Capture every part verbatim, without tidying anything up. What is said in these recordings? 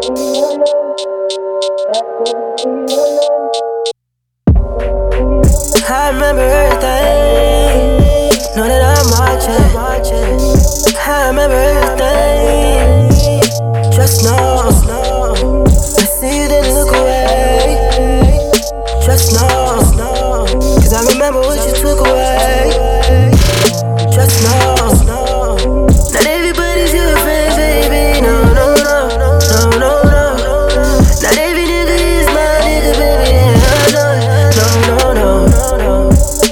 I remember everything. Know that I'm watching. I remember everything. Just know, I see you didn't look away. Just know, cause I remember what you took away. Just know, not everybody's your friend, baby. No, no, no, no, no, no. Not every nigga is my nigga, baby. Yeah, no, no, no, no, no.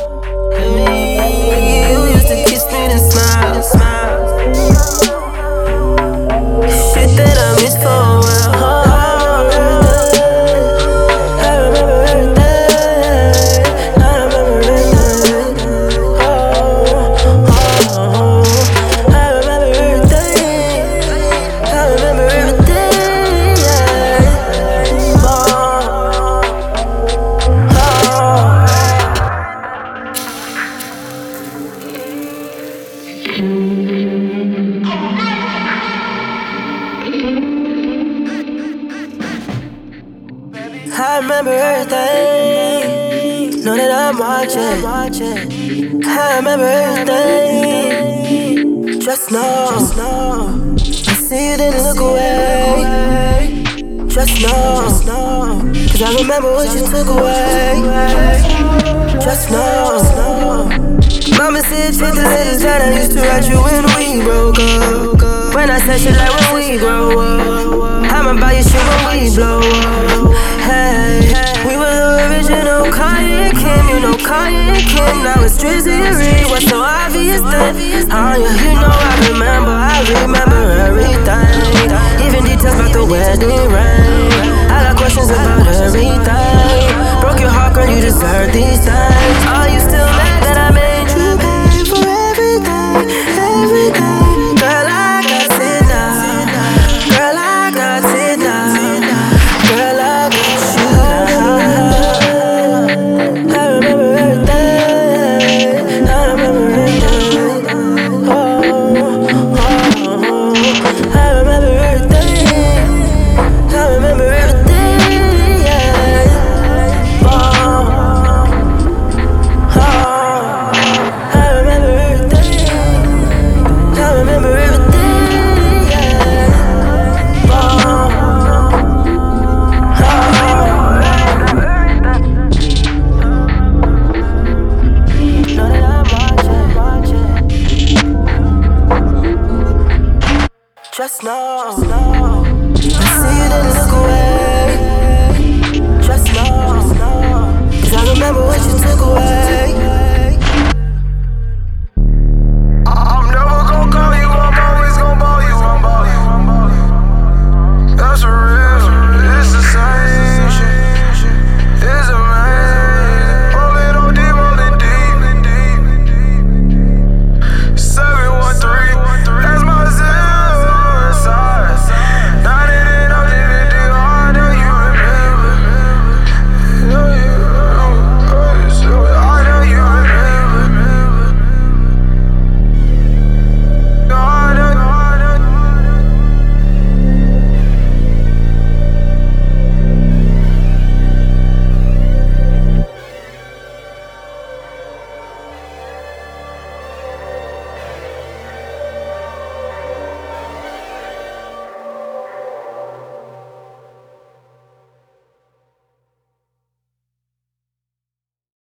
Hey, you used to kiss me and smile, smile. Shit that I miss for a while. I remember everything. I remember everything. Oh, I remember everything. I remember everything. Yeah. Oh, oh. I remember everything. Know that I'm watching. I remember everything. Just know, I see you didn't look away. Just know, cause I remember what you took away. Just know, mama said check the letters that I used to write you when we broke up. When I said shit like when we grow up, I'ma buy you shit when we blow up. Hey, we were the original Kanye and Kim, you know Kanye and Kim. Now it's Drizzy and Reed, what's so obvious then? Oh yeah, you know I remember, I remember everything. Even details about the wedding ring. I got questions about everything. Broke your heart, girl, you deserve these things. Are you still mad that I made you pay for everything, everything? Girl, I got it now. Girl, I got it now. Girl, I got you now. I remember everything. I remember everything. Oh, oh, oh. I remember everything. I remember everything. Yeah. Oh, oh. I remember everything. I remember everything. Yeah. Oh, know that I'm watching, watching. Just know, I see you didn't look away. Just know, cause I remember what you took away.